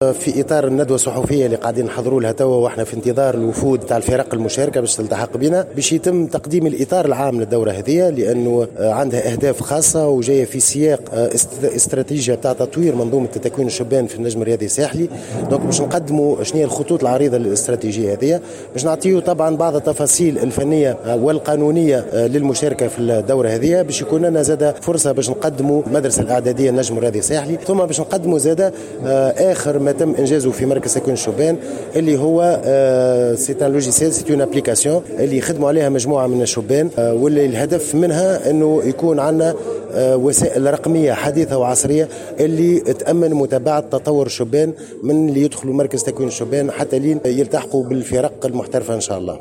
في اطار الندوه الصحفيه اللي قاعدين نحضروا لها توا، واحنا في انتظار الوفود تاع الفرق المشاركه باش تلتحق بنا، باش يتم تقديم الاطار العام للدوره هذه، لانه عندها اهداف خاصه وجايه في سياق استراتيجيه تاع تطوير منظومه تكوين الشبان في النجم الرياضي الساحلي. دونك باش نقدموا شنو هي الخطوط العريضه للاستراتيجيه هذه، باش نعطيو طبعا بعض التفاصيل الفنيه والقانونيه للمشاركه في الدوره هذه، باش يكون لنا زاده فرصه باش نقدموا المدرسه الاعداديه النجم الرياضي الساحلي، ثم باش نقدموا زاده اخر ما تم انجازه في مركز تكوين الشبان اللي هو سي ان لوجيسيل، سي اون ابليكاسيون اللي يخدموا عليها مجموعه من الشبان، واللي الهدف منها انه يكون عندنا وسائل رقميه حديثه وعصريه اللي تامن متابعه تطور الشبان من اللي يدخلوا مركز تكوين الشبان حتى لين يلتحقوا بالفرق المحترفه ان شاء الله.